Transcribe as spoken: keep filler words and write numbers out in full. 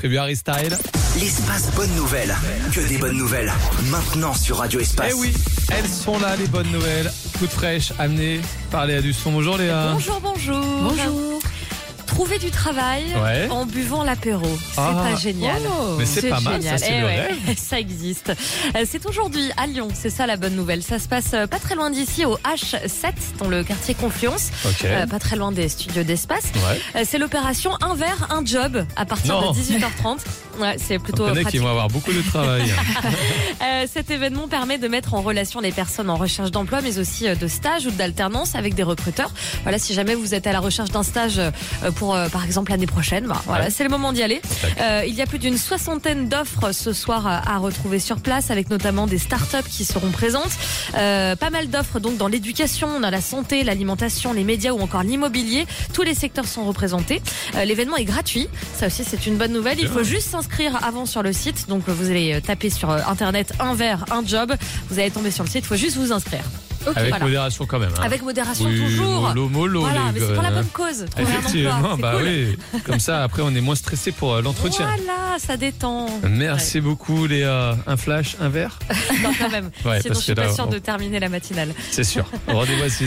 prévu Harry Style. L'espace bonne nouvelle. Que des bonnes nouvelles. Maintenant sur Radio Espace. Eh oui, elles sont là les bonnes nouvelles. Toutes fraîches, amenées par Léa Dusson. Bonjour Léa. Bonjour, bonjour. Bonjour. Trouver du travail Ouais. en buvant l'apéro, c'est Ah. pas génial. Oh. Mais c'est pas mal, génial. ça c'est Eh le ouais, rêve. ça existe. Euh, C'est aujourd'hui à Lyon, c'est ça la bonne nouvelle. Ça se passe euh, pas très loin d'ici, au H sept, dans le quartier Confluence, Ok. Euh, pas très loin des studios d'Espace. Ouais. Euh, C'est l'opération Un verre, un job à partir Non. de dix-huit heures trente. Ouais, c'est On plutôt connaît pratique. qu'ils vont avoir beaucoup de travail. Euh, cet événement permet de mettre en relation les personnes en recherche d'emploi, mais aussi euh, de stage ou d'alternance avec des recruteurs. Voilà, si jamais vous êtes à la recherche d'un stage euh, pour, euh, par exemple, l'année prochaine, bah, voilà, Ouais. c'est le moment d'y aller. Euh, il y a plus d'une soixantaine d'offres ce soir à, à retrouver sur place, avec notamment des startups qui seront présentes. Euh, pas mal d'offres donc dans l'éducation, dans la santé, l'alimentation, les médias ou encore l'immobilier. Tous les secteurs sont représentés. Euh, L'événement est gratuit. Ça aussi, c'est une bonne nouvelle. Il faut juste s'inscrire avant sur le site. Donc, vous allez taper sur Internet un verre, un job. Vous allez tomber sur le site. Il faut juste vous inscrire. Ok, Avec voilà. modération quand même. Hein. Avec modération Oui, toujours. mollo, mollo, Voilà, les mais c'est pour la gars. bonne cause. Trouver un emploi, Effectivement, c'est bah cool. oui. Comme ça, après, on est moins stressé pour euh, l'entretien. Voilà, ça détend. Merci beaucoup Léa. Un flash, un verre. Non, quand même. Ouais, Sinon, parce je suis que là, pas sûre on- de terminer la matinale. C'est sûr. Rendez-vous à six heures.